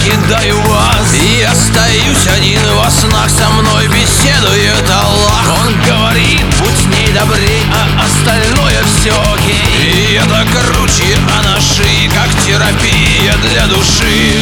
покидаю вас. Я остаюсь один во снах, со мной беседует Аллах. Он говорит, будь с ней добрей, а остальное все окей. И это круче анаши, как терапия для души.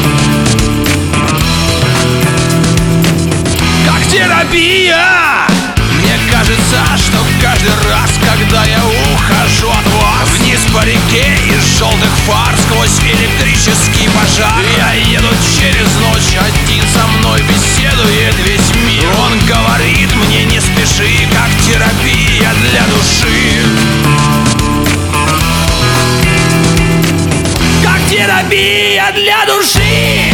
Как терапия! Мне кажется, что каждый раз, когда я ухожу от вас вниз по реке из желтых фар, сквозь электрический пожар, я еду через ночь, один со мной беседует весь мир. Он говорит мне, не спеши, как терапия для души. Как терапия для души.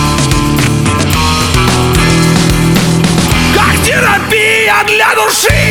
Для души!